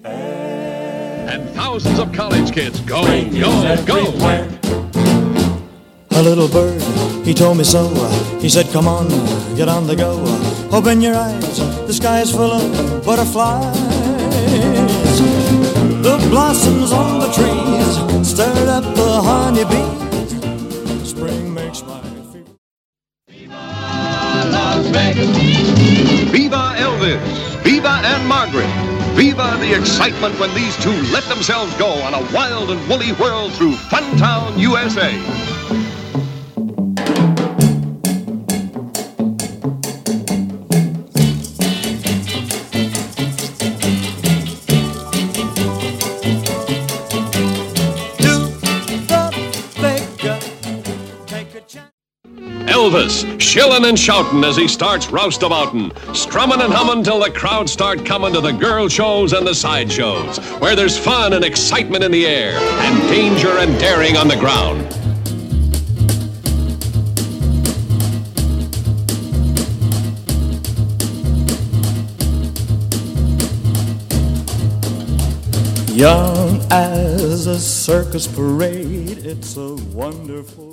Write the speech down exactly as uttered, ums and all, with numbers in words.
And thousands of college kids go, go, go. A little bird, he told me so. He said, come on, get on the go. Open your eyes, the sky is full of butterflies. The blossoms on the trees stirred up the honeybees. Spring makes my feet. Viva Las Vegas! Viva Elvis! Viva Anne Margaret! Viva the excitement when these two let themselves go on a wild and woolly whirl through Funtown, U S A. Elvis, shillin' and shoutin' as he starts roustaboutin', strummin' and hummin' till the crowds start comin' to the girl shows and the sideshows, where there's fun and excitement in the air, and danger and daring on the ground. Young as a circus parade, it's a wonderful